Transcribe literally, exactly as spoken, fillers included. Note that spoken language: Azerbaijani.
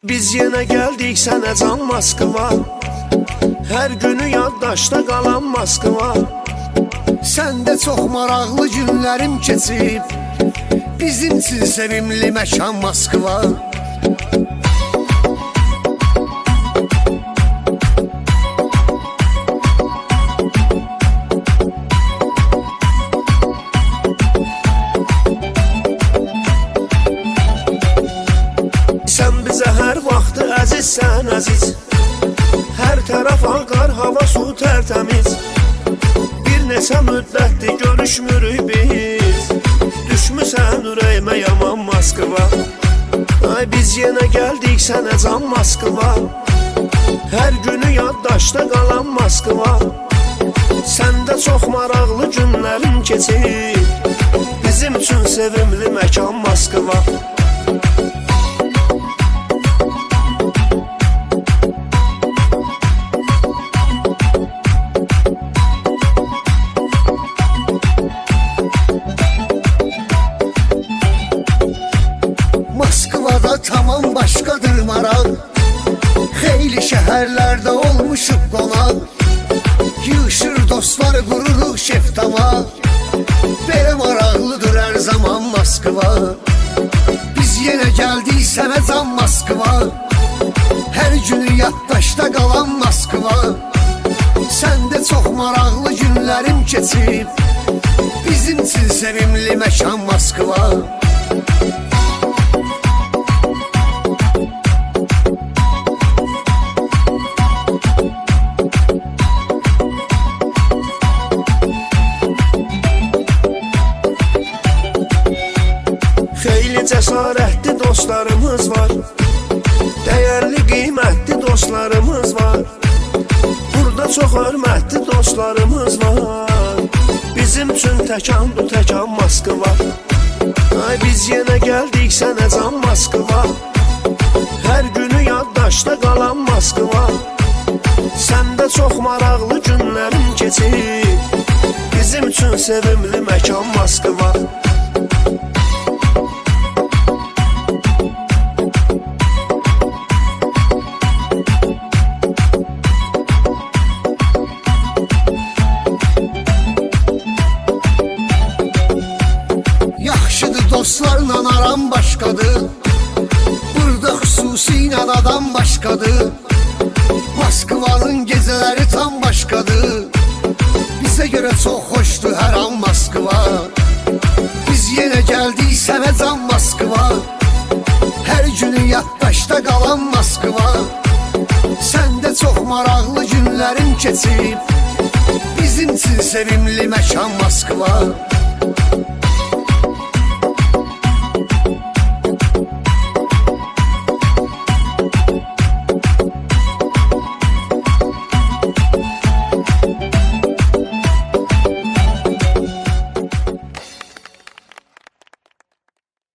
Biz yenə gəldik sənə can Moskva, hər günü yaddaşda qalan Moskva. Səndə çox maraqlı günlərim keçib, bizim üçün sevimli məkan Moskva. Sən bizə hər vaxtı əzizsən əziz, hər tərəf ağar, hava su tərtəmiz. Bir neçə müddətdir görüşmürük biz, düşmüsən ürəyimə yaman Moskva. Ay biz yenə gəldik sənə can Moskva, hər günü yaddaşda qalan Moskva. Səndə çox maraqlı günlərim keçib, bizim üçün sevimli məkan Moskva. Moskvada tamam başqadır maraq, xeyli şəhərlərdə olmuşuq qonaq. Yığışır dostlar, qururuq şeftama, belə maraqlıdır hər zaman Moskva. Biz yenə gəldik sənə can Moskva, hər günü yaddaşda qalan Moskva. Səndə çox maraqlı günlərim keçib, bizim üçün sevimli məkan Moskva. Xeyli cəsarətli dostlarımız var, dəyərli qiymətli dostlarımız var. Burada çox hörmətli dostlarımız var, bizim üçün təkandır təkan Moskva. Ay biz yenə gəldik sənə can Moskva, hər günü yaddaşda qalan Moskva. Səndə çox maraqlı günlərim keçib, bizim üçün sevimli məkan Moskva. Yaxşıdır dostlarla aram başqadır, burada xüsusilə adam başqadır. Moskvanın gecələri tam başqadır, bizə görə çox xoşdur hər an Moskva. Biz yenə gəldik sənə can Moskva, hər günü yaddaşda qalan Moskva. Səndə çox maraqlı günlərim keçib, bizim üçün sevimli məkan Moskva.